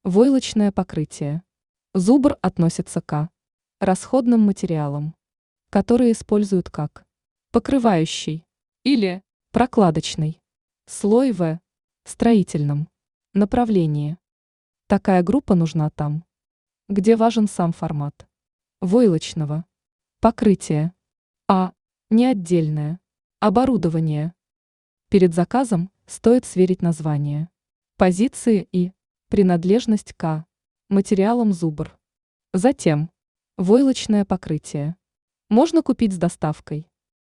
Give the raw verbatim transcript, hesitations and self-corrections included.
Войлочное покрытие. Зубр относится к расходным материалам, которые используют как покрывающий или прокладочный слой в строительном направлении. Такая группа нужна там, где важен сам формат войлочного покрытия, а не отдельное оборудование. Перед заказом стоит сверить название, позиции и принадлежность к материалам зубр. Затем войлочное покрытие можно купить с доставкой.